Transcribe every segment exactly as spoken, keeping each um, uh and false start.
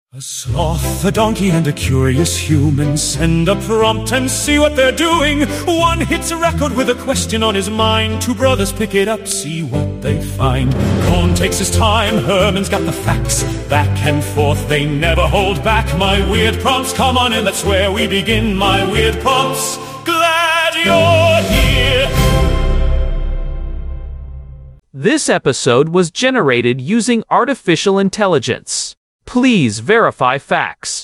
A sloth, a donkey, and a curious human send a prompt and see what they're doing. One hits a record with a question on his mind. Two brothers pick it up, see what they find. Cohn takes his time, Herman's got the facts. Back and forth, they never hold back. My weird prompts, come on in, that's where we begin. My weird prompts, glad you're here. This episode was generated using artificial intelligence. Please verify facts.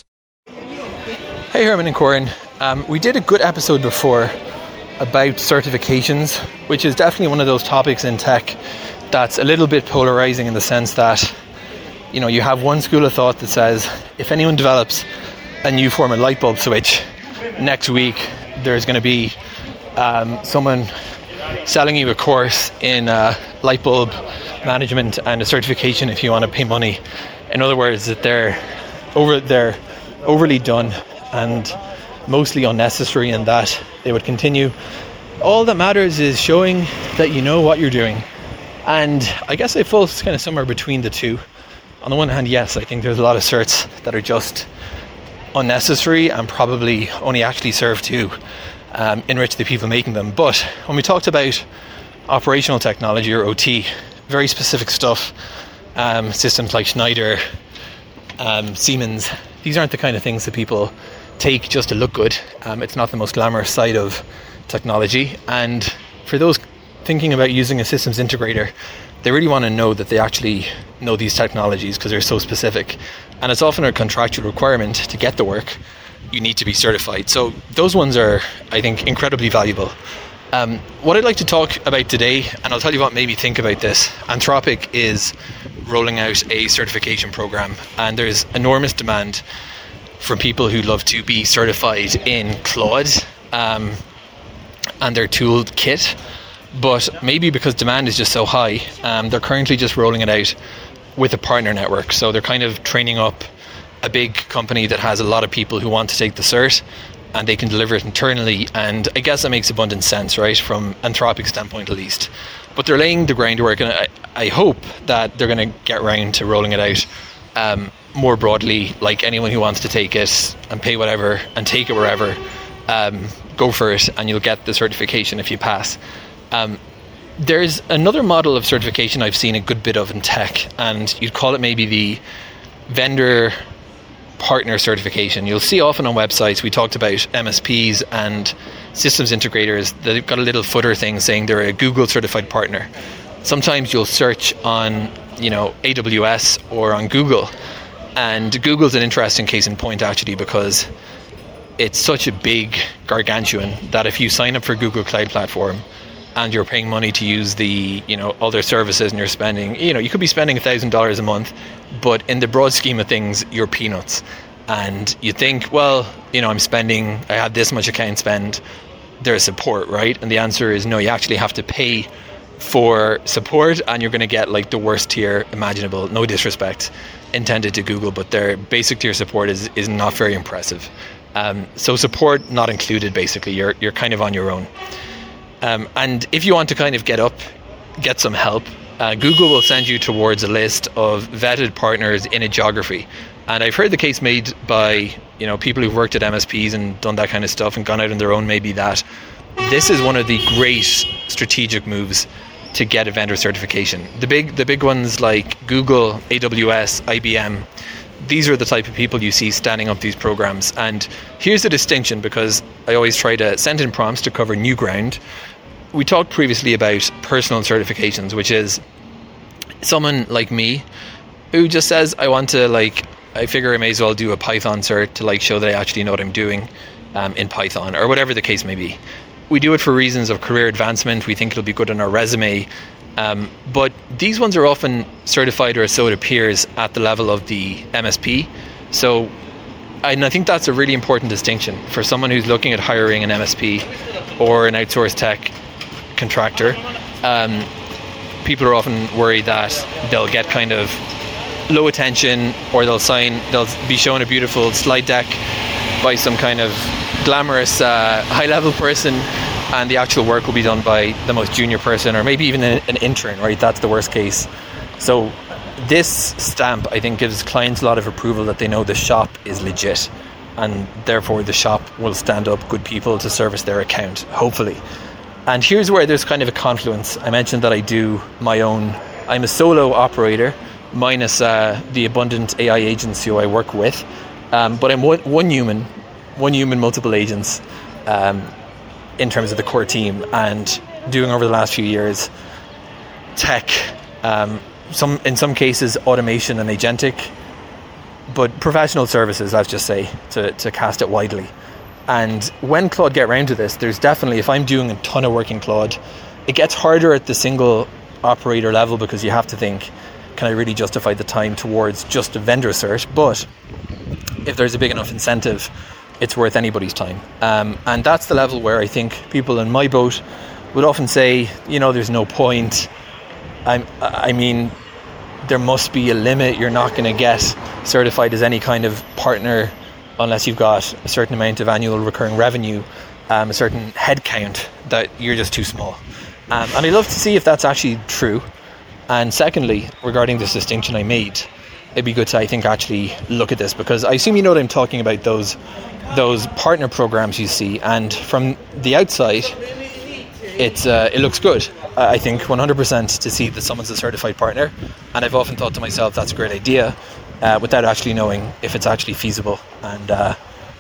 Hey Herman and Corin, um, we did a good episode before about certifications, which is definitely one of those topics in tech that's a little bit polarizing in the sense that, you know, you have one school of thought that says if anyone develops a new form of light bulb switch, next week there's going to be um, someone selling you a course in uh, light bulb management and a certification if you want to pay money. In other words, that they're over they're overly done and mostly unnecessary, and that they would continue. All that matters is showing that you know what you're doing. And I guess I fall kind of somewhere between the two. On the one hand, yes, I think there's a lot of certs that are just unnecessary and probably only actually serve to um, enrich the people making them. But when we talked about operational technology, or O T, very specific stuff, Um, systems like Schneider, um, Siemens, these aren't the kind of things that people take just to look good. Um, it's not the most glamorous side of technology, and for those thinking about using a systems integrator, they really want to know that they actually know these technologies because they're so specific, and it's often a contractual requirement to get the work. You need to be certified, so those ones are, I think, incredibly valuable. Um, what I'd like to talk about today, and I'll tell you what made me think about this, Anthropic is rolling out a certification program, and there's enormous demand from people who love to be certified in Claude um, and their tool kit, but maybe because demand is just so high, um, they're currently just rolling it out with a partner network. So they're kind of training up a big company that has a lot of people who want to take the cert, and they can deliver it internally, and I guess that makes abundant sense, right, from Anthropic's standpoint at least. But they're laying the groundwork, and I, I hope that they're going to get around to rolling it out um, more broadly, like anyone who wants to take it and pay whatever and take it wherever, um, go for it, and you'll get the certification if you pass. Um, there's another model of certification I've seen a good bit of in tech, and you'd call it maybe the vendor partner certification. You'll see often on websites, we talked about M S Ps and systems integrators, they've got a little footer thing saying they're a Google certified partner. Sometimes you'll search on, you know, A W S or on Google, and Google's an interesting case in point actually, because it's such a big gargantuan that if you sign up for Google Cloud Platform and you're paying money to use the, you know, other services, and you're spending, you know, you could be spending a thousand dollars a month, but in the broad scheme of things, you're peanuts. And you think, well, you know, I'm spending, I have this much account spend, there's support, right? And the answer is no, you actually have to pay for support, and you're going to get like the worst tier imaginable. No disrespect intended to Google, but their basic tier support is, is not very impressive. Um, so support not included, basically, you're you're kind of on your own. Um, and if you want to kind of get up, get some help, uh, Google will send you towards a list of vetted partners in a geography. And I've heard the case made by, you know, people who've worked at M S Ps and done that kind of stuff and gone out on their own, maybe, that this is one of the great strategic moves to get a vendor certification. The big, the big ones like Google, A W S, I B M, these are the type of people you see standing up these programs. And here's the distinction, because I always try to send in prompts to cover new ground. We talked previously about personal certifications, which is someone like me who just says, I want to, like, I figure I may as well do a Python cert to like show that I actually know what I'm doing um, in Python, or whatever the case may be. We do it for reasons of career advancement. We think it'll be good on our resume. Um, but these ones are often certified, or so it appears, at the level of the M S P. So, and I think that's a really important distinction for someone who's looking at hiring an M S P or an outsourced tech contractor. Um, people are often worried that they'll get kind of low attention, or they'll sign, they'll be shown a beautiful slide deck by some kind of glamorous uh, high-level person, and the actual work will be done by the most junior person, or maybe even an, an intern, right? That's the worst case. So this stamp, I think, gives clients a lot of approval that they know the shop is legit, and therefore the shop will stand up good people to service their account, hopefully. And here's where there's kind of a confluence. I mentioned that I do my own, I'm a solo operator, minus uh, the abundant A I agents who I work with. Um, but I'm one, one human, one human, multiple agents um, in terms of the core team, and doing over the last few years tech, um, some in some cases automation and agentic, but professional services, let's just say, to, to cast it widely. And when Claude get around to this, there's definitely, if I'm doing a ton of work in Claude, it gets harder at the single operator level, because you have to think, can I really justify the time towards just a vendor cert? But if there's a big enough incentive, it's worth anybody's time. Um, and that's the level where I think people in my boat would often say, you know, there's no point. I'm, I mean, there must be a limit. You're not going to get certified as any kind of partner unless you've got a certain amount of annual recurring revenue, um, a certain head count, that you're just too small. Um, and I'd love to see if that's actually true. And secondly, regarding this distinction I made, it'd be good to, I think, actually look at this, because I assume you know what I'm talking about, those those partner programs you see, and from the outside, it's uh, it looks good. Uh, I think one hundred percent to see that someone's a certified partner, and I've often thought to myself, that's a great idea, uh, without actually knowing if it's actually feasible, and uh,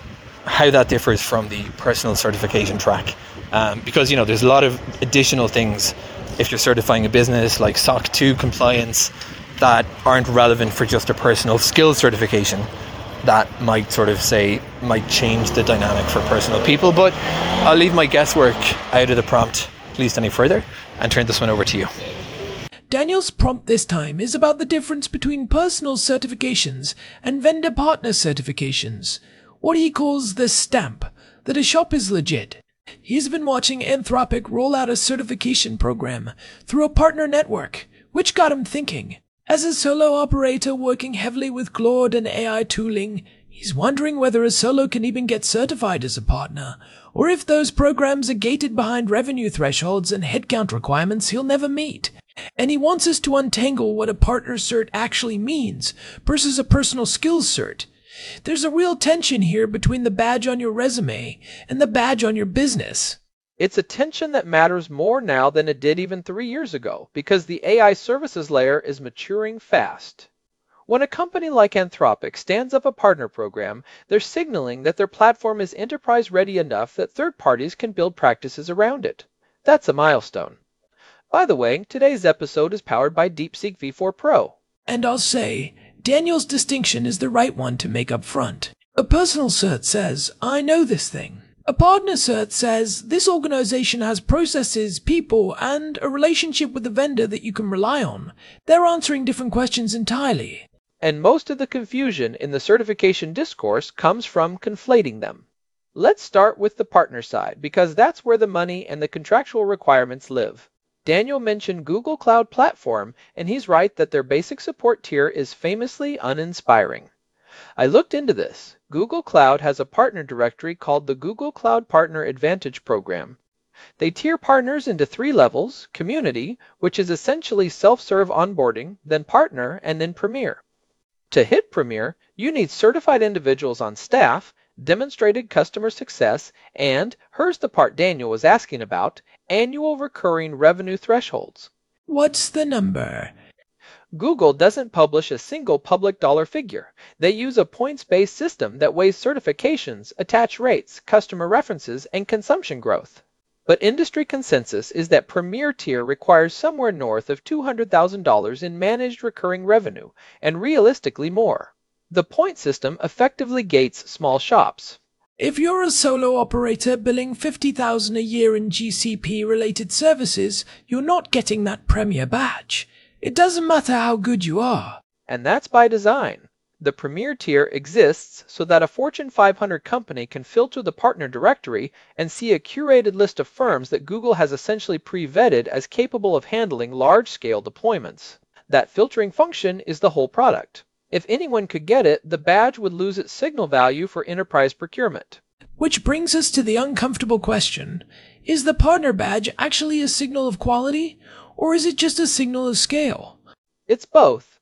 how that differs from the personal certification track. Um, because, you know, there's a lot of additional things if you're certifying a business, like S O C two compliance, that aren't relevant for just a personal skills certification, that might sort of say, might change the dynamic for personal people. But I'll leave my guesswork out of the prompt, at least any further, and turn this one over to you. Daniel's prompt this time is about the difference between personal certifications and vendor partner certifications, what he calls the stamp, that a shop is legit. He's been watching Anthropic roll out a certification program through a partner network, which got him thinking. As a solo operator working heavily with Claude and A I tooling, he's wondering whether a solo can even get certified as a partner, or if those programs are gated behind revenue thresholds and headcount requirements he'll never meet. And he wants us to untangle what a partner cert actually means versus a personal skills cert. There's a real tension here between the badge on your resume and the badge on your business. It's a tension that matters more now than it did even three years ago, because the A I services layer is maturing fast. When a company like Anthropic stands up a partner program, they're signaling that their platform is enterprise-ready enough that third parties can build practices around it. That's a milestone. By the way, today's episode is powered by DeepSeek V four Pro. And I'll say, Daniel's distinction is the right one to make up front. A personal cert says, I know this thing. A partner cert says, this organization has processes, people, and a relationship with the vendor that you can rely on. They're answering different questions entirely. And most of the confusion in the certification discourse comes from conflating them. Let's start with the partner side, because that's where the money and the contractual requirements live. Daniel mentioned Google Cloud Platform, and he's right that their basic support tier is famously uninspiring. I looked into this. Google Cloud has a partner directory called the Google Cloud Partner Advantage Program. They tier partners into three levels: Community, which is essentially self-serve onboarding, then Partner, and then Premier. To hit Premier, you need certified individuals on staff, demonstrated customer success, and, here's the part Daniel was asking about, annual recurring revenue thresholds. What's the number? Google doesn't publish a single public dollar figure. They use a points-based system that weighs certifications, attach rates, customer references, and consumption growth. But industry consensus is that Premier tier requires somewhere north of two hundred thousand dollars in managed recurring revenue, and realistically more. The point system effectively gates small shops. If you're a solo operator billing fifty thousand dollars a year in G C P-related services, you're not getting that Premier badge. It doesn't matter how good you are. And that's by design. The Premier tier exists so that a Fortune five hundred company can filter the partner directory and see a curated list of firms that Google has essentially pre-vetted as capable of handling large-scale deployments. That filtering function is the whole product. If anyone could get it, the badge would lose its signal value for enterprise procurement. Which brings us to the uncomfortable question. Is the partner badge actually a signal of quality, or is it just a signal of scale? It's both.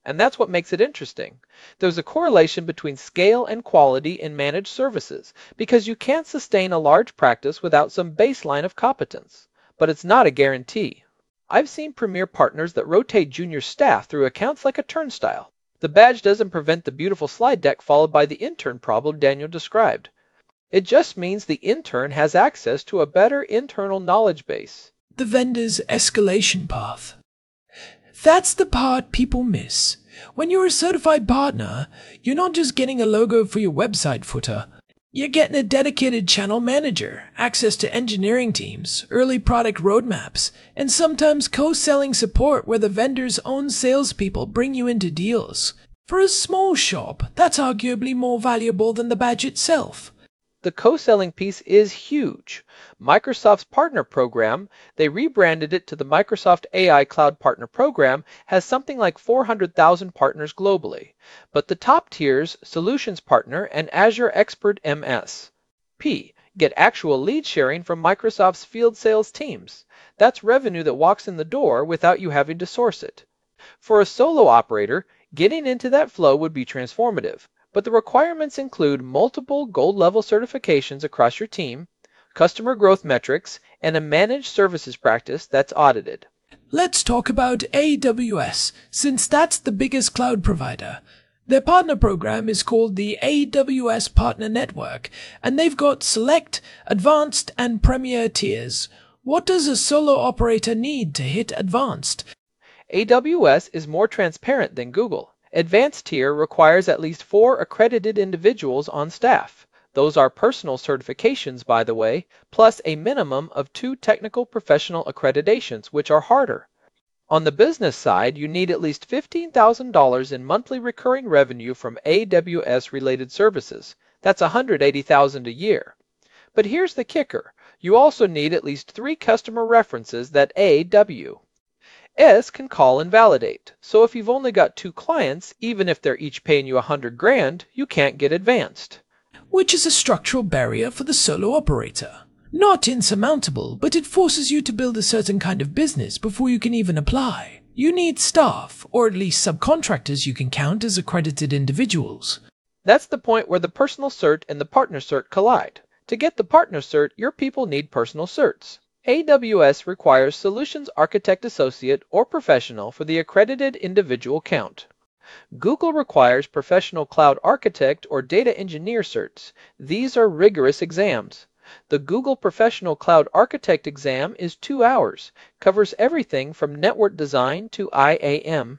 And that's what makes it interesting. There's a correlation between scale and quality in managed services, because you can't sustain a large practice without some baseline of competence. But it's not a guarantee. I've seen Premier partners that rotate junior staff through accounts like a turnstile. The badge doesn't prevent the beautiful slide deck followed by the intern problem Daniel described. It just means the intern has access to a better internal knowledge base. The vendor's escalation path. That's the part people miss. When you're a certified partner, you're not just getting a logo for your website footer. You're getting a dedicated channel manager, access to engineering teams, early product roadmaps, and sometimes co-selling support where the vendor's own salespeople bring you into deals. For a small shop, that's arguably more valuable than the badge itself. The co-selling piece is huge. Microsoft's partner program, they rebranded it to the Microsoft A I Cloud Partner Program, has something like four hundred thousand partners globally. But the top tiers, Solutions Partner and Azure Expert M S P, get actual lead sharing from Microsoft's field sales teams. That's revenue that walks in the door without you having to source it. For a solo operator, getting into that flow would be transformative. But the requirements include multiple gold-level certifications across your team, customer growth metrics, and a managed services practice that's audited. Let's talk about A W S, since that's the biggest cloud provider. Their partner program is called the A W S Partner Network, and they've got Select, Advanced, and Premier tiers. What does a solo operator need to hit Advanced? A W S is more transparent than Google. Advanced tier requires at least four accredited individuals on staff. Those are personal certifications, by the way, plus a minimum of two technical professional accreditations, which are harder. On the business side, you need at least fifteen thousand dollars in monthly recurring revenue from A W S-related services. That's one hundred eighty thousand dollars a year. But here's the kicker. You also need at least three customer references that A W S can call and validate. So if you've only got two clients, even if they're each paying you a hundred grand, you can't get advanced. Which is a structural barrier for the solo operator. Not insurmountable, but it forces you to build a certain kind of business before you can even apply. You need staff, or at least subcontractors you can count as accredited individuals. That's the point where the personal cert and the partner cert collide. To get the partner cert, your people need personal certs. A W S requires Solutions Architect Associate or Professional for the accredited individual count. Google requires Professional Cloud Architect or Data Engineer certs. These are rigorous exams. The Google Professional Cloud Architect exam is two hours, covers everything from network design to I A M.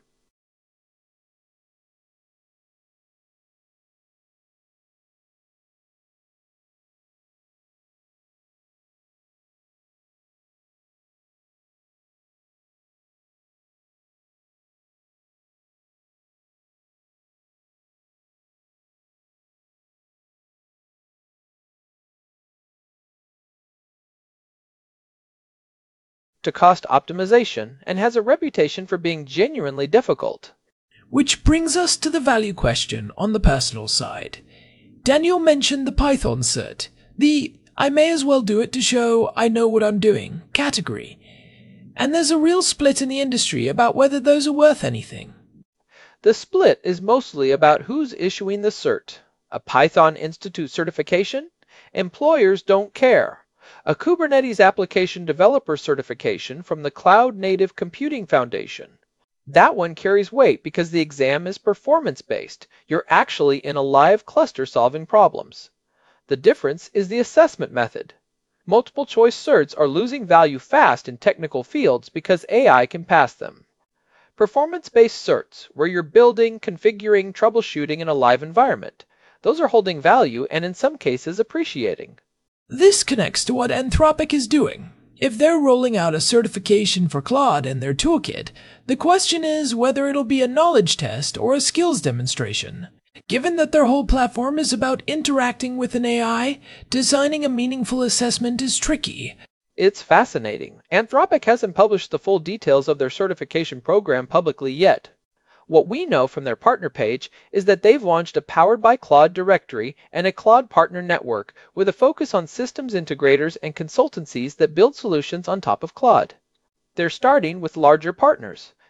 To cost optimization and has a reputation for being genuinely difficult. Which brings us to the value question on the personal side. Daniel mentioned the Python cert, the I may as well do it to show I know what I'm doing category. And there's a real split in the industry about whether those are worth anything. The split is mostly about who's issuing the cert. A Python Institute certification? Employers don't care. A Kubernetes Application Developer certification from the Cloud Native Computing Foundation. That one carries weight because the exam is performance-based. You're actually in a live cluster solving problems. The difference is the assessment method. Multiple choice certs are losing value fast in technical fields because A I can pass them. Performance-based certs, where you're building, configuring, troubleshooting in a live environment. Those are holding value and in some cases appreciating. This connects to what Anthropic is doing. If they're rolling out a certification for Claude in their toolkit, the question is whether it'll be a knowledge test or a skills demonstration. Given that their whole platform is about interacting with an A I, designing a meaningful assessment is tricky. It's fascinating. Anthropic hasn't published the full details of their certification program publicly yet. What we know from their partner page is that they've launched a Powered by Claude directory and a Claude partner network with a focus on systems integrators and consultancies that build solutions on top of Claude. They're starting with larger partners.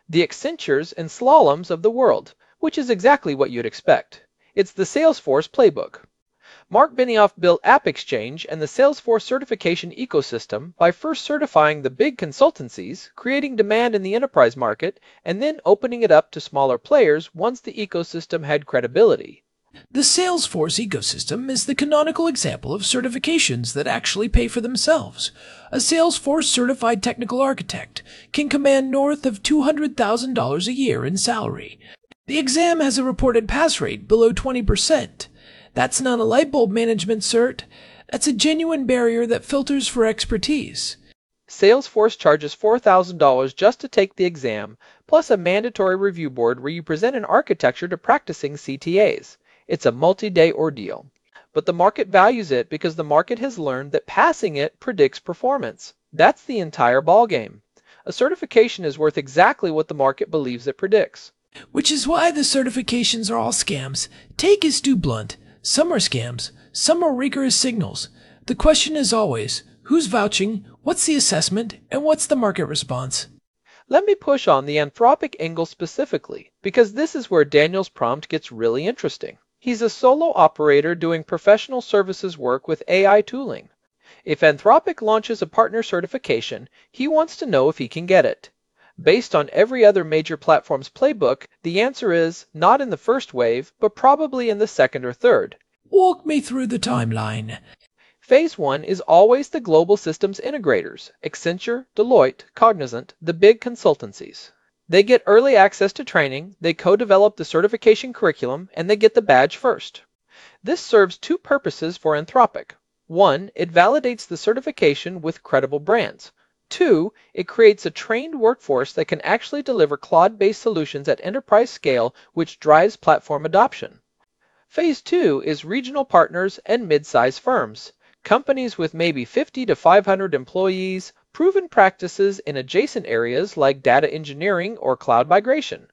the Accentures and Slaloms of the world, which is exactly what you'd expect. It's the Salesforce playbook. Mark Benioff built AppExchange and the Salesforce certification ecosystem by first certifying the big consultancies, creating demand in the enterprise market, and then opening it up to smaller players once the ecosystem had credibility. The Salesforce ecosystem is the canonical example of certifications that actually pay for themselves. A Salesforce certified technical architect can command north of two hundred thousand dollars a year in salary. The exam has a reported pass rate below twenty percent. That's not a light bulb management cert. That's a genuine barrier that filters for expertise. Salesforce charges four thousand dollars just to take the exam, plus a mandatory review board where you present an architecture to practicing C T As. It's a multi-day ordeal. But the market values it because the market has learned that passing it predicts performance. That's the entire ballgame. A certification is worth exactly what the market believes it predicts. Which is why the certifications are all scams. Take is too blunt. Some are scams, some are rigorous signals. The question is always, who's vouching, what's the assessment, and what's the market response? Let me push on the Anthropic angle specifically, because this is where Daniel's prompt gets really interesting. He's a solo operator doing professional services work with A I tooling. If Anthropic launches a partner certification, he wants to know if he can get it. Based on every other major platform's playbook, the answer is not in the first wave, but probably in the second or third. Walk me through the timeline. Phase one is always the global systems integrators, Accenture, Deloitte, Cognizant, the big consultancies. They get early access to training, they co-develop the certification curriculum, and they get the badge first. This serves two purposes for Anthropic. One, it validates the certification with credible brands. Two, it creates a trained workforce that can actually deliver Claude-based solutions at enterprise scale, which drives platform adoption. Phase two is regional partners and mid-size firms, companies with maybe fifty to five hundred employees, proven practices in adjacent areas like data engineering or cloud migration.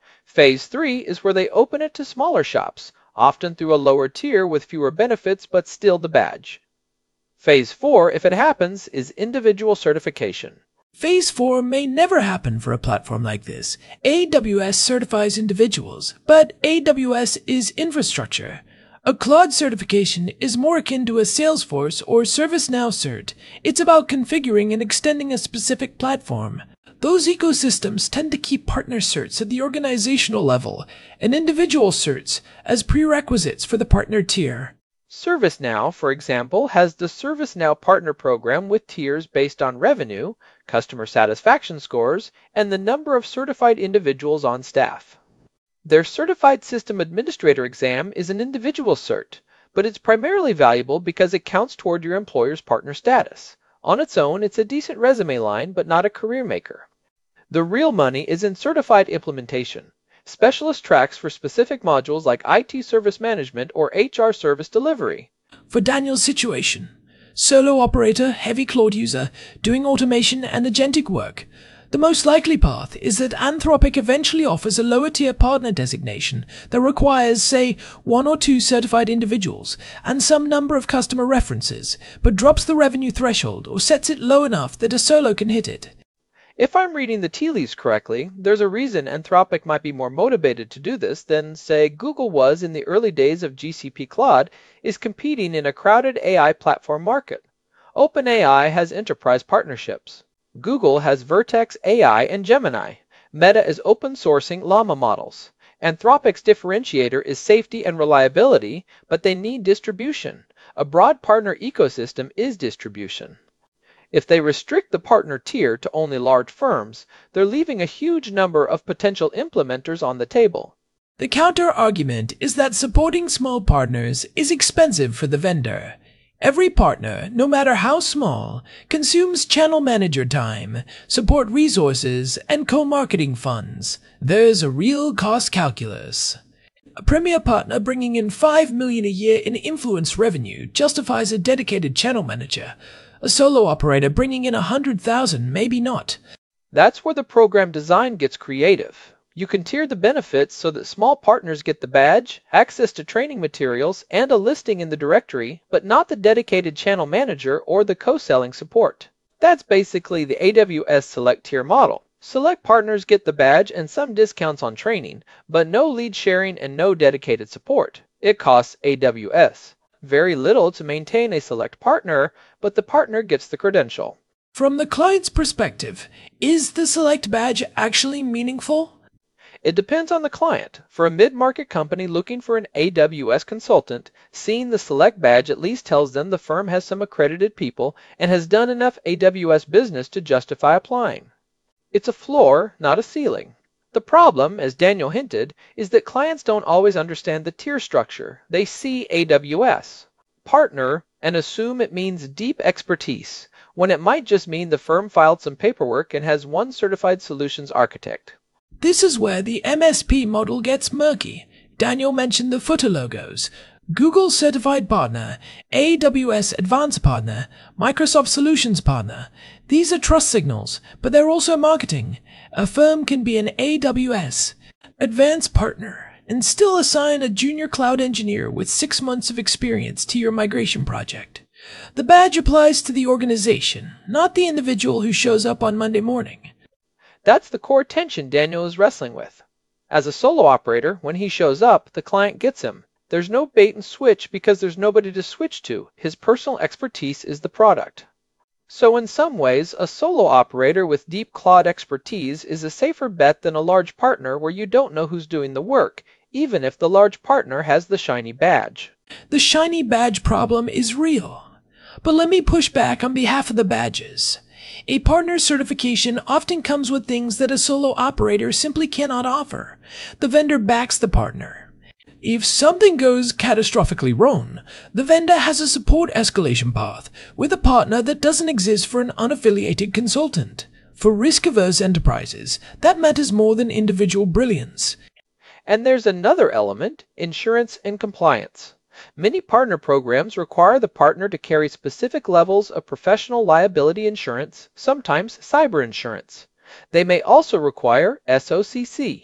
Phase three is where they open it to smaller shops, often through a lower tier with fewer benefits but still the badge. Phase four, if it happens, is individual certification. Phase four may never happen for a platform like this. A W S certifies individuals, but A W S is infrastructure. A Claude certification is more akin to a Salesforce or ServiceNow cert. It's about configuring and extending a specific platform. Those ecosystems tend to keep partner certs at the organizational level and individual certs as prerequisites for the partner tier. ServiceNow, for example, has the ServiceNow Partner Program with tiers based on revenue, customer satisfaction scores, and the number of certified individuals on staff. Their Certified System Administrator exam is an individual cert, but it's primarily valuable because it counts toward your employer's partner status. On its own, it's a decent resume line, but not a career maker. The real money is in certified implementation. Specialist tracks for specific modules like I T service management or H R service delivery. For Daniel's situation, solo operator, heavy Claude user, doing automation and agentic work. The most likely path is that Anthropic eventually offers a lower tier partner designation that requires, say, one or two certified individuals and some number of customer references, but drops the revenue threshold or sets it low enough that a solo can hit it. If I'm reading the tea leaves correctly, there's a reason Anthropic might be more motivated to do this than, say, Google was in the early days of G C P Claude, is competing in a crowded A I platform market. OpenAI has enterprise partnerships. Google has Vertex A I and Gemini. Meta is open sourcing Llama models. Anthropic's differentiator is safety and reliability, but they need distribution. A broad partner ecosystem is distribution. If they restrict the partner tier to only large firms, they're leaving a huge number of potential implementers on the table. The counter-argument is that supporting small partners is expensive for the vendor. Every partner, no matter how small, consumes channel manager time, support resources, and co-marketing funds. There's a real cost calculus. A premier partner bringing in five million dollars a year in influence revenue justifies a dedicated channel manager. A solo operator bringing in one hundred thousand dollars, maybe not. That's where the program design gets creative. You can tier the benefits so that small partners get the badge, access to training materials, and a listing in the directory, but not the dedicated channel manager or the co-selling support. That's basically the A W S Select Tier model. Select partners get the badge and some discounts on training, but no lead sharing and no dedicated support. It costs A W S. Very little to maintain a select partner, but the partner gets the credential. From the client's perspective, is the select badge actually meaningful? It depends on the client. For a mid-market company looking for an A W S consultant, seeing the select badge at least tells them the firm has some accredited people and has done enough A W S business to justify applying. It's a floor, not a ceiling. The problem, as Daniel hinted, is that clients don't always understand the tier structure. They see A W S, partner, and assume it means deep expertise, when it might just mean the firm filed some paperwork and has one certified solutions architect. This is where the M S P model gets murky. Daniel mentioned the footer logos. Google Certified Partner, A W S Advanced Partner, Microsoft Solutions Partner. These are trust signals, but they're also marketing. A firm can be an A W S Advanced Partner and still assign a junior cloud engineer with six months of experience to your migration project. The badge applies to the organization, not the individual who shows up on Monday morning. That's the core tension Daniel is wrestling with. As a solo operator, when he shows up, the client gets him. There's no bait and switch because there's nobody to switch to. His personal expertise is the product. So in some ways, a solo operator with deep cloud expertise is a safer bet than a large partner where you don't know who's doing the work, even if the large partner has the shiny badge. The shiny badge problem is real. But let me push back on behalf of the badges. A partner certification often comes with things that a solo operator simply cannot offer. The vendor backs the partner. If something goes catastrophically wrong, the vendor has a support escalation path with a partner that doesn't exist for an unaffiliated consultant. For risk-averse enterprises, that matters more than individual brilliance. And there's another element, insurance and compliance. Many partner programs require the partner to carry specific levels of professional liability insurance, sometimes cyber insurance. They may also require S O C C.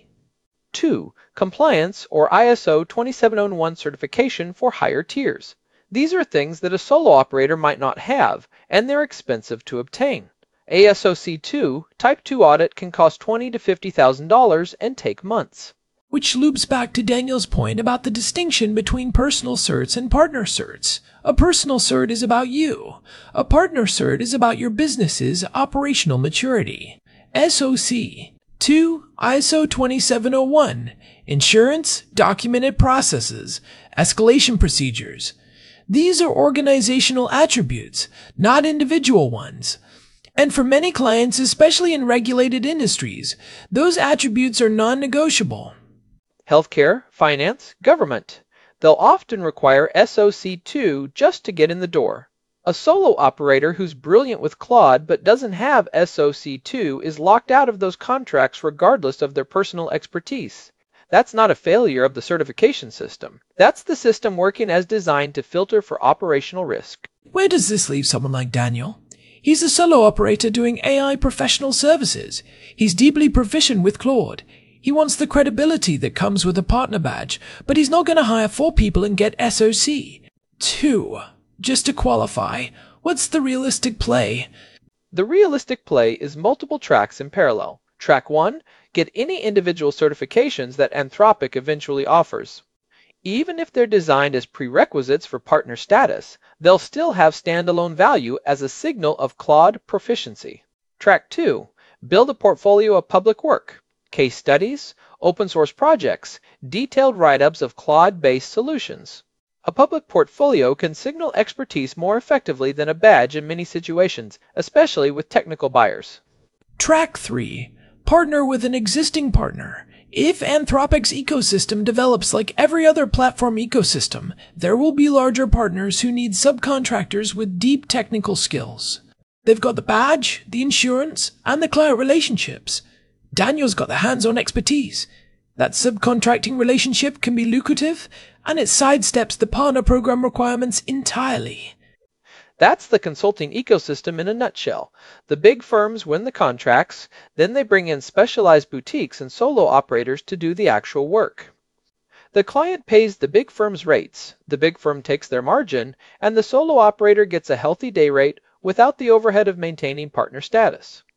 Two, compliance or I S O twenty-seven oh one certification for higher tiers. These are things that a solo operator might not have, and they're expensive to obtain. A S O C two Type two audit can cost twenty thousand to fifty thousand dollars and take months. Which loops back to Daniel's point about the distinction between personal certs and partner certs. A personal cert is about you. A partner cert is about your business's operational maturity. S O C. Two, I S O twenty-seven oh one. Insurance, documented processes, escalation procedures. These are organizational attributes, not individual ones. And for many clients, especially in regulated industries, those attributes are non-negotiable. Healthcare, finance, government. They'll often require S O C two just to get in the door. A solo operator who's brilliant with Claude but doesn't have S O C two is locked out of those contracts regardless of their personal expertise. That's not a failure of the certification system. That's the system working as designed to filter for operational risk. Where does this leave someone like Daniel? He's a solo operator doing A I professional services. He's deeply proficient with Claude. He wants the credibility that comes with a partner badge, but he's not going to hire four people and get S O C. Two. Just to qualify, what's the realistic play? The realistic play is multiple tracks in parallel. Track one, get any individual certifications that Anthropic eventually offers. Even if they're designed as prerequisites for partner status, they'll still have standalone value as a signal of Claude proficiency. Track two, build a portfolio of public work, case studies, open source projects, detailed write-ups of Claude-based solutions. A public portfolio can signal expertise more effectively than a badge in many situations, especially with technical buyers. Track three. Partner with an existing partner. If Anthropic's ecosystem develops like every other platform ecosystem, there will be larger partners who need subcontractors with deep technical skills. They've got the badge, the insurance, and the client relationships. Daniel's got the hands-on expertise. That subcontracting relationship can be lucrative, and it sidesteps the partner program requirements entirely. That's the consulting ecosystem in a nutshell. The big firms win the contracts, then they bring in specialized boutiques and solo operators to do the actual work. The client pays the big firm's rates, the big firm takes their margin, and the solo operator gets a healthy day rate without the overhead of maintaining partner status.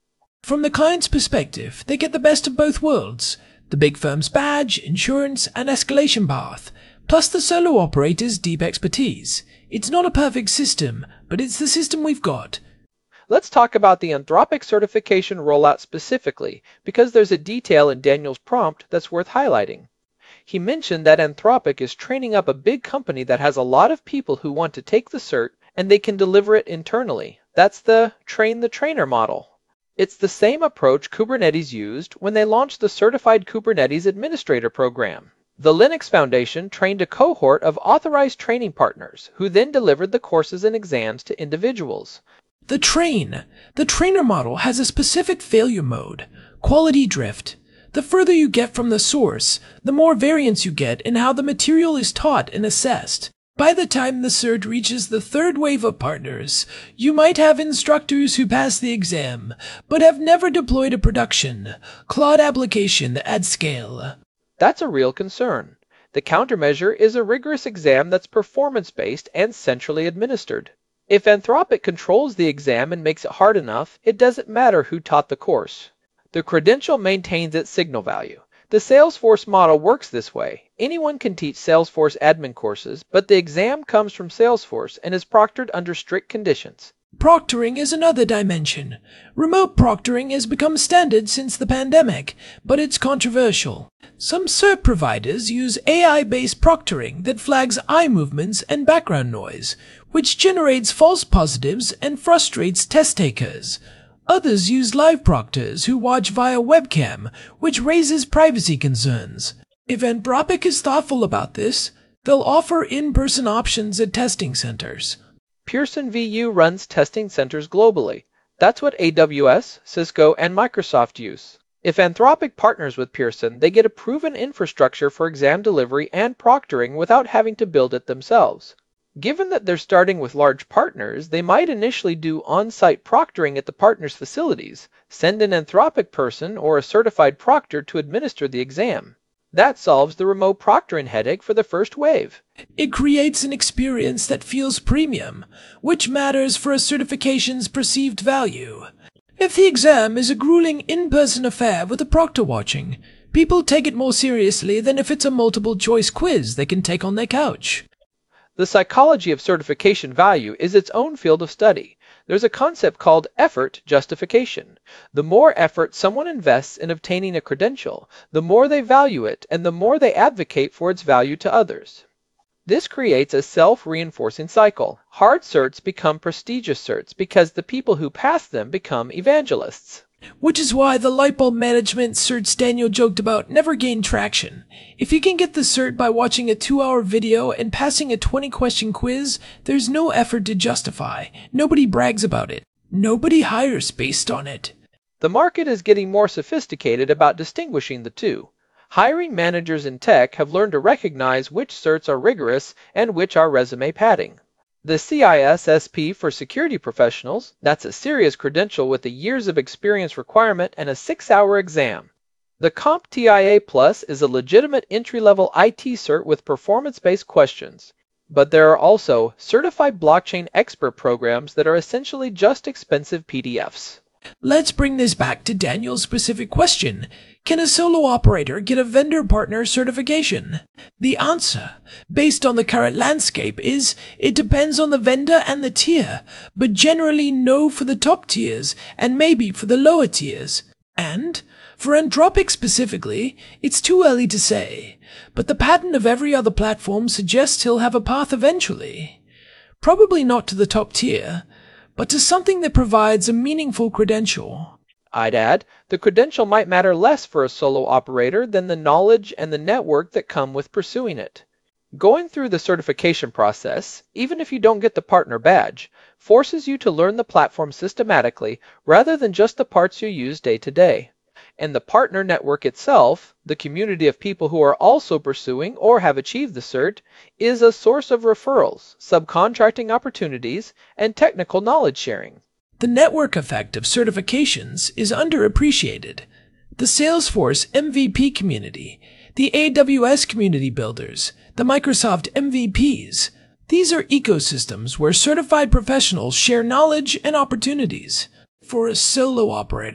From the client's perspective, they get the best of both worlds: the big firm's badge, insurance, and escalation path, plus the solo operator's deep expertise. It's not a perfect system, but it's the system we've got. Let's talk about the Anthropic certification rollout specifically, because there's a detail in Daniel's prompt that's worth highlighting. He mentioned that Anthropic is training up a big company that has a lot of people who want to take the cert, and they can deliver it internally. That's the train the trainer model. It's the same approach Kubernetes used when they launched the Certified Kubernetes Administrator program. The Linux Foundation trained a cohort of authorized training partners who then delivered the courses and exams to individuals. The train. The trainer model has a specific failure mode: quality drift. The further you get from the source, the more variance you get in how the material is taught and assessed. By the time the cert reaches the third wave of partners, you might have instructors who pass the exam, but have never deployed a production cloud application at scale. That's a real concern. The countermeasure is a rigorous exam that's performance-based and centrally administered. If Anthropic controls the exam and makes it hard enough, it doesn't matter who taught the course. The credential maintains its signal value. The Salesforce model works this way. Anyone can teach Salesforce admin courses, but the exam comes from Salesforce and is proctored under strict conditions. Proctoring is another dimension. Remote proctoring has become standard since the pandemic, but it's controversial. Some cert providers use A I-based proctoring that flags eye movements and background noise, which generates false positives and frustrates test takers. Others use live proctors who watch via webcam, which raises privacy concerns. If Anthropic is thoughtful about this, they'll offer in-person options at testing centers. Pearson V U runs testing centers globally. That's what A W S, Cisco, and Microsoft use. If Anthropic partners with Pearson, they get a proven infrastructure for exam delivery and proctoring without having to build it themselves. Given that they're starting with large partners, they might initially do on-site proctoring at the partners' facilities, send an Anthropic person or a certified proctor to administer the exam. That solves the remote proctoring headache for the first wave. It creates an experience that feels premium, which matters for a certification's perceived value. If the exam is a grueling in-person affair with a proctor watching, people take it more seriously than if it's a multiple-choice quiz they can take on their couch. The psychology of certification value is its own field of study. There's a concept called effort justification. The more effort someone invests in obtaining a credential, the more they value it and the more they advocate for its value to others. This creates a self-reinforcing cycle. Hard certs become prestigious certs because the people who pass them become evangelists. Which is why the lightbulb management certs Daniel joked about never gain traction. If you can get the cert by watching a two-hour video and passing a twenty-question quiz, there's no effort to justify. Nobody brags about it. Nobody hires based on it. The market is getting more sophisticated about distinguishing the two. Hiring managers in tech have learned to recognize which certs are rigorous and which are resume padding. The C I S S P for security professionals, that's a serious credential with a years of experience requirement and a six-hour exam. The CompTIA Plus is a legitimate entry-level I T cert with performance-based questions. But there are also certified blockchain expert programs that are essentially just expensive P D Fs. Let's bring this back to Daniel's specific question. Can a solo operator get a vendor partner certification? The answer, based on the current landscape, is it depends on the vendor and the tier, but generally no for the top tiers and maybe for the lower tiers. And, for Anthropic specifically, it's too early to say, but the pattern of every other platform suggests he'll have a path eventually. Probably not to the top tier, but to something that provides a meaningful credential. I'd add, the credential might matter less for a solo operator than the knowledge and the network that come with pursuing it. Going through the certification process, even if you don't get the partner badge, forces you to learn the platform systematically rather than just the parts you use day to day. And the partner network itself, the community of people who are also pursuing or have achieved the cert, is a source of referrals, subcontracting opportunities, and technical knowledge sharing. The network effect of certifications is underappreciated. The Salesforce M V P community, the A W S community builders, the Microsoft M V Ps. These are ecosystems where certified professionals share knowledge and opportunities. For a solo operator,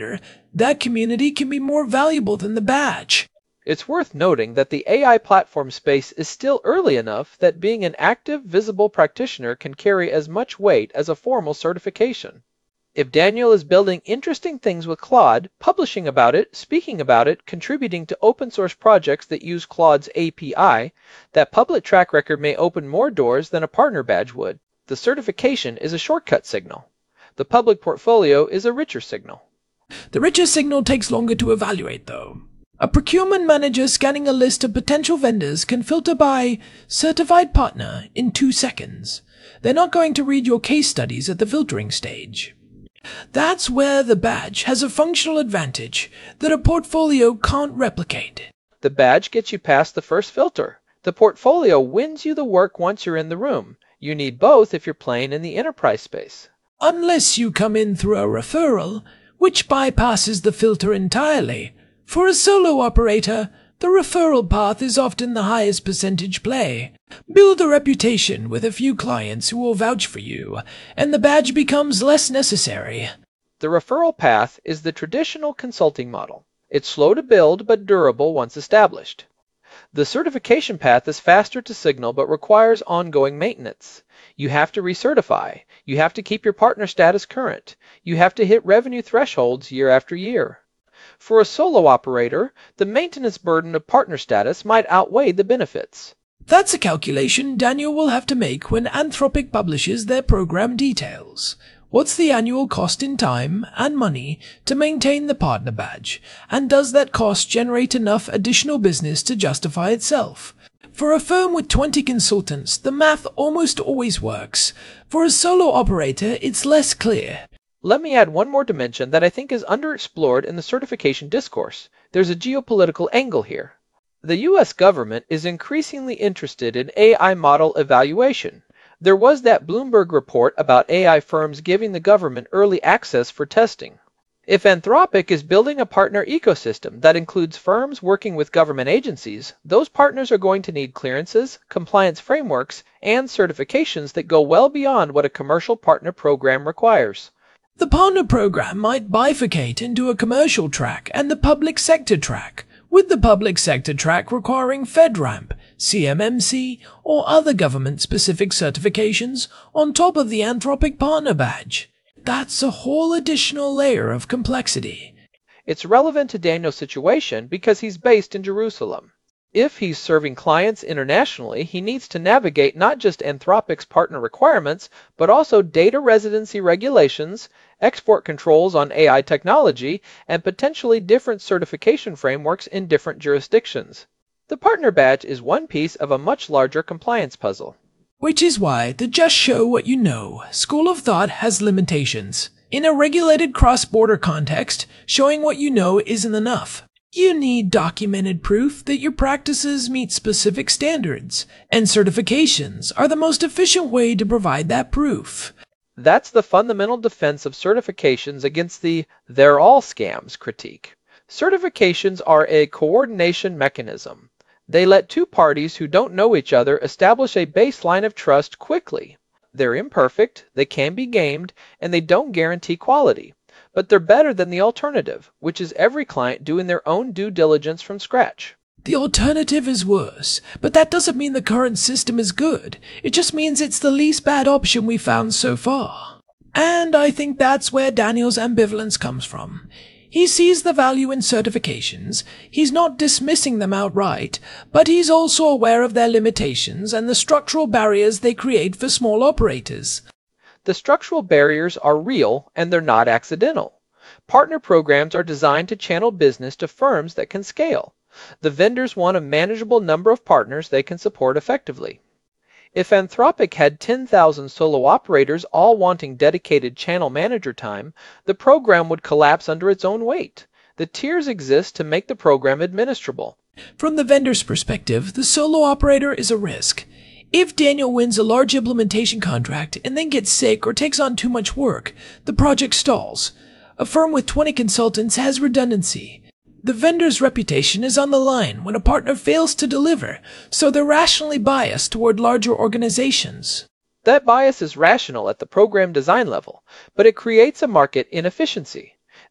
That community can be more valuable than the badge. It's worth noting that the A I platform space is still early enough that being an active, visible practitioner can carry as much weight as a formal certification. If Daniel is building interesting things with Claude, publishing about it, speaking about it, contributing to open source projects that use Claude's A P I, that public track record may open more doors than a partner badge would. The certification is a shortcut signal. The public portfolio is a richer signal. The richer signal takes longer to evaluate, though. A procurement manager scanning a list of potential vendors can filter by certified partner in two seconds. They're not going to read your case studies at the filtering stage. That's where the badge has a functional advantage that a portfolio can't replicate. The badge gets you past the first filter. The portfolio wins you the work once you're in the room. You need both if you're playing in the enterprise space. Unless you come in through a referral, which bypasses the filter entirely. For a solo operator, the referral path is often the highest percentage play. Build a reputation with a few clients who will vouch for you, and the badge becomes less necessary. The referral path is the traditional consulting model. It's slow to build but durable once established. The certification path is faster to signal but requires ongoing maintenance. You have to recertify. You have to keep your partner status current. You have to hit revenue thresholds year after year. For a solo operator, the maintenance burden of partner status might outweigh the benefits. That's a calculation Daniel will have to make when Anthropic publishes their program details. What's the annual cost in time and money to maintain the partner badge, and does that cost generate enough additional business to justify itself? For a firm with twenty consultants, the math almost always works. For a solo operator, it's less clear. Let me add one more dimension that I think is underexplored in the certification discourse. There's a geopolitical angle here. The U S government is increasingly interested in A I model evaluation. There was that Bloomberg report about A I firms giving the government early access for testing. If Anthropic is building a partner ecosystem that includes firms working with government agencies, those partners are going to need clearances, compliance frameworks, and certifications that go well beyond what a commercial partner program requires. The partner program might bifurcate into a commercial track and the public sector track, with the public sector track requiring FedRAMP, C M M C, or other government-specific certifications on top of the Anthropic Partner Badge. That's a whole additional layer of complexity. It's relevant to Daniel's situation because he's based in Jerusalem. If he's serving clients internationally, he needs to navigate not just Anthropic's partner requirements, but also data residency regulations, export controls on A I technology, and potentially different certification frameworks in different jurisdictions. The partner badge is one piece of a much larger compliance puzzle. Which is why the just show what you know school of thought has limitations. In a regulated cross-border context, showing what you know isn't enough. You need documented proof that your practices meet specific standards, and certifications are the most efficient way to provide that proof. That's the fundamental defense of certifications against the "they're all scams" critique. Certifications are a coordination mechanism. They let two parties who don't know each other establish a baseline of trust quickly. They're imperfect, they can be gamed, and they don't guarantee quality. But they're better than the alternative, which is every client doing their own due diligence from scratch. The alternative is worse, but that doesn't mean the current system is good. It just means it's the least bad option we found so far. And I think that's where Daniel's ambivalence comes from. He sees the value in certifications, he's not dismissing them outright, but he's also aware of their limitations and the structural barriers they create for small operators. The structural barriers are real and they're not accidental. Partner programs are designed to channel business to firms that can scale. The vendors want a manageable number of partners they can support effectively. If Anthropic had ten thousand solo operators all wanting dedicated channel manager time, the program would collapse under its own weight. The tiers exist to make the program administrable. From the vendor's perspective, the solo operator is a risk. If Daniel wins a large implementation contract and then gets sick or takes on too much work, the project stalls. A firm with twenty consultants has redundancy. The vendor's reputation is on the line when a partner fails to deliver, so they're rationally biased toward larger organizations. That bias is rational at the program design level, but it creates a market inefficiency.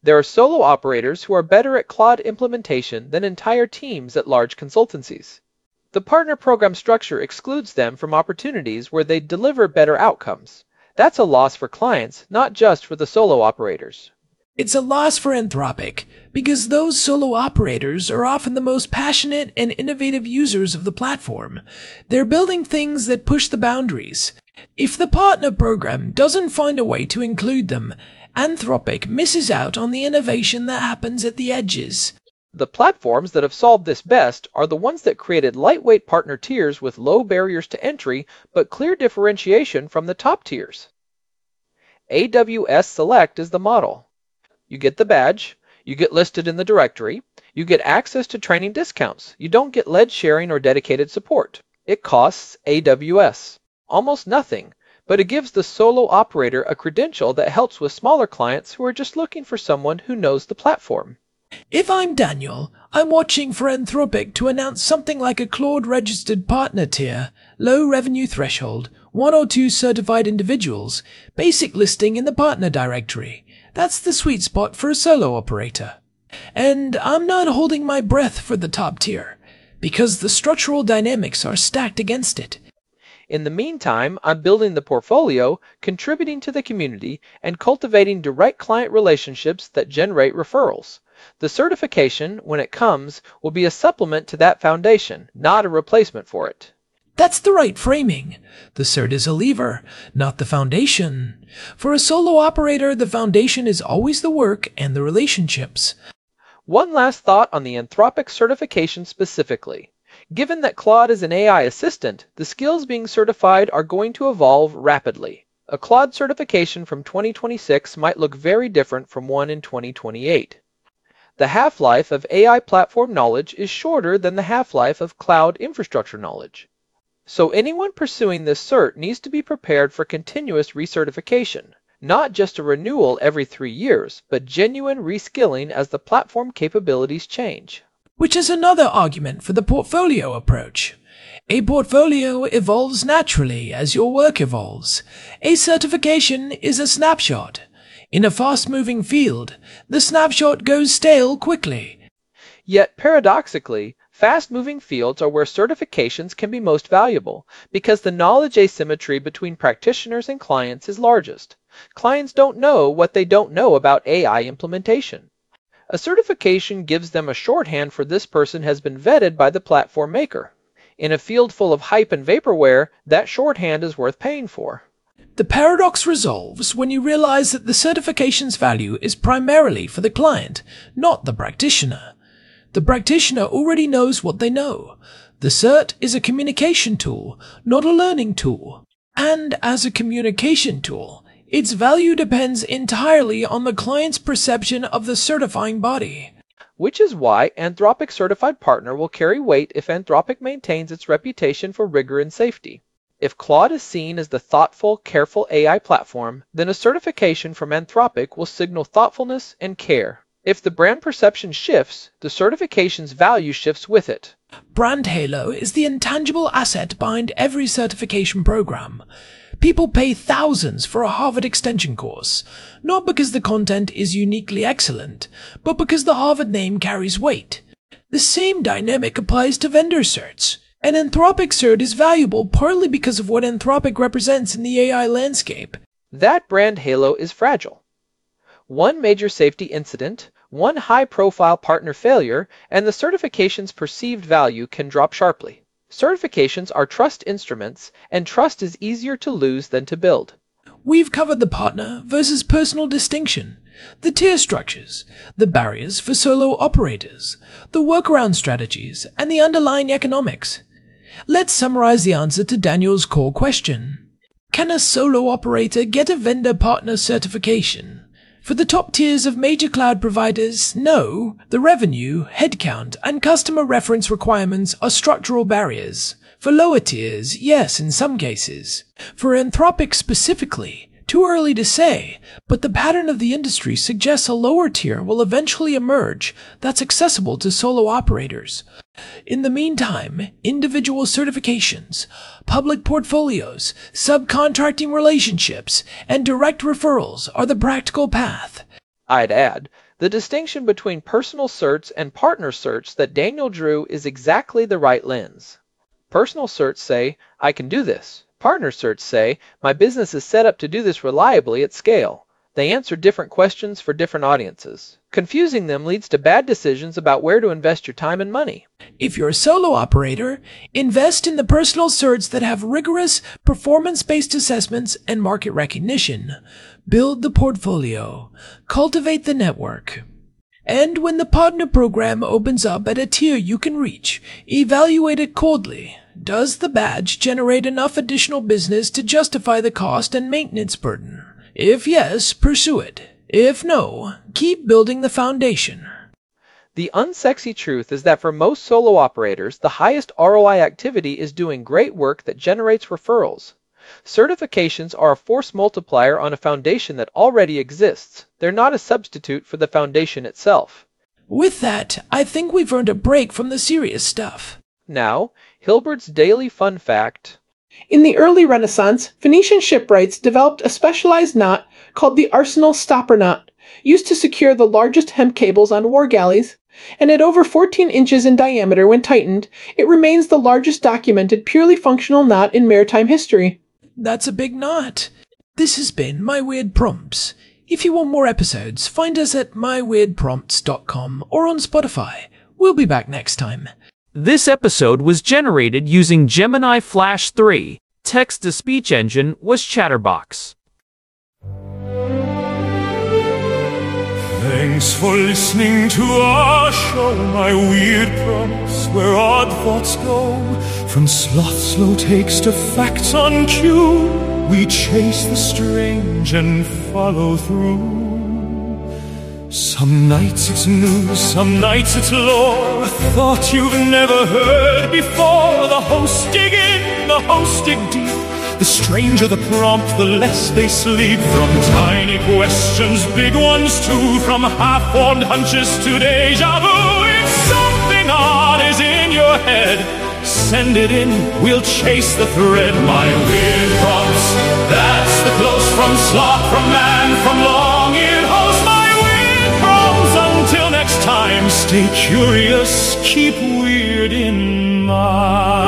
There are solo operators who are better at Claude implementation than entire teams at large consultancies. The partner program structure excludes them from opportunities where they deliver better outcomes. That's a loss for clients, not just for the solo operators. It's a loss for Anthropic, because those solo operators are often the most passionate and innovative users of the platform. They're building things that push the boundaries. If the partner program doesn't find a way to include them, Anthropic misses out on the innovation that happens at the edges. The platforms that have solved this best are the ones that created lightweight partner tiers with low barriers to entry but clear differentiation from the top tiers. A W S Select is the model. You get the badge, you get listed in the directory, you get access to training discounts, you don't get lead sharing or dedicated support. It costs A W S almost nothing, but it gives the solo operator a credential that helps with smaller clients who are just looking for someone who knows the platform. If I'm Daniel, I'm watching for Anthropic to announce something like a Claude registered partner tier, low revenue threshold, one or two certified individuals, basic listing in the partner directory. That's the sweet spot for a solo operator. And I'm not holding my breath for the top tier, because the structural dynamics are stacked against it. In the meantime, I'm building the portfolio, contributing to the community, and cultivating direct client relationships that generate referrals. The certification, when it comes, will be a supplement to that foundation, not a replacement for it. That's the right framing. The cert is a lever, not the foundation. For a solo operator, the foundation is always the work and the relationships. One last thought on the Anthropic certification specifically. Given that Claude is an A I assistant, the skills being certified are going to evolve rapidly. A Claude certification from twenty twenty-six might look very different from one in twenty twenty-eight. The half-life of A I platform knowledge is shorter than the half-life of cloud infrastructure knowledge. So anyone pursuing this cert needs to be prepared for continuous recertification, not just a renewal every three years, but genuine reskilling as the platform capabilities change. Which is another argument for the portfolio approach. A portfolio evolves naturally as your work evolves. A certification is a snapshot. In a fast-moving field, the snapshot goes stale quickly. Yet, paradoxically, fast-moving fields are where certifications can be most valuable, because the knowledge asymmetry between practitioners and clients is largest. Clients don't know what they don't know about A I implementation. A certification gives them a shorthand for this person has been vetted by the platform maker. In a field full of hype and vaporware, that shorthand is worth paying for. The paradox resolves when you realize that the certification's value is primarily for the client, not the practitioner. The practitioner already knows what they know. The cert is a communication tool, not a learning tool. And as a communication tool, its value depends entirely on the client's perception of the certifying body. Which is why Anthropic Certified Partner will carry weight if Anthropic maintains its reputation for rigor and safety. If Claude is seen as the thoughtful, careful A I platform, then a certification from Anthropic will signal thoughtfulness and care. If the brand perception shifts, the certification's value shifts with it. Brand halo is the intangible asset behind every certification program. People pay thousands for a Harvard Extension course, not because the content is uniquely excellent, but because the Harvard name carries weight. The same dynamic applies to vendor certs. An Anthropic cert is valuable partly because of what Anthropic represents in the A I landscape. That brand halo is fragile. One major safety incident, one high-profile partner failure, and the certification's perceived value can drop sharply. Certifications are trust instruments, and trust is easier to lose than to build. We've covered the partner versus personal distinction, the tier structures, the barriers for solo operators, the workaround strategies, and the underlying economics. Let's summarize the answer to Daniel's core question. Can a solo operator get a vendor partner certification? For the top tiers of major cloud providers, no. The revenue, headcount, and customer reference requirements are structural barriers. For lower tiers, yes, in some cases. For Anthropic specifically, too early to say, but the pattern of the industry suggests a lower tier will eventually emerge that's accessible to solo operators. In the meantime, individual certifications, public portfolios, subcontracting relationships, and direct referrals are the practical path. I'd add, The distinction between personal certs and partner certs that Daniel drew is exactly the right lens. Personal certs say, I can do this. Partner certs say, my business is set up to do this reliably at scale. They answer different questions for different audiences. Confusing them leads to bad decisions about where to invest your time and money. If you're a solo operator, invest in the personal certs that have rigorous performance-based assessments and market recognition. Build the portfolio. Cultivate the network. And when the partner program opens up at a tier you can reach, evaluate it coldly. Does the badge generate enough additional business to justify the cost and maintenance burden? If yes, pursue it. If no, keep building the foundation. The unsexy truth is that for most solo operators, the highest R O I activity is doing great work that generates referrals. Certifications are a force multiplier on a foundation that already exists. They're not a substitute for the foundation itself. With that, I think we've earned a break from the serious stuff. Now, Hilbert's Daily Fun Fact. In the early Renaissance, Phoenician shipwrights developed a specialized knot called the arsenal stopper knot, used to secure the largest hemp cables on war galleys, and at over fourteen inches in diameter when tightened, it remains the largest documented purely functional knot in maritime history. That's a big knot. This has been My Weird Prompts. If you want more episodes, find us at my weird prompts dot com or on Spotify. We'll be back next time. This episode was generated using Gemini Flash three. Text-to-speech engine was Chatterbox. Thanks for listening to our show, My Weird Prompts, where odd thoughts go. From sloth slow takes to facts on cue, we chase the strange and follow through. Some nights it's news, some nights it's lore, a thought you've never heard before. The hosts dig in, the hosts dig deep. The stranger the prompt, the less they sleep. From tiny questions, big ones too, from half-formed hunches to deja vu. If something odd is in your head, send it in, we'll chase the thread. My Weird Prompts, that's the close from sloth, from man, from long-eared host. My Weird Prompts, until next time, stay curious, keep weird in mind.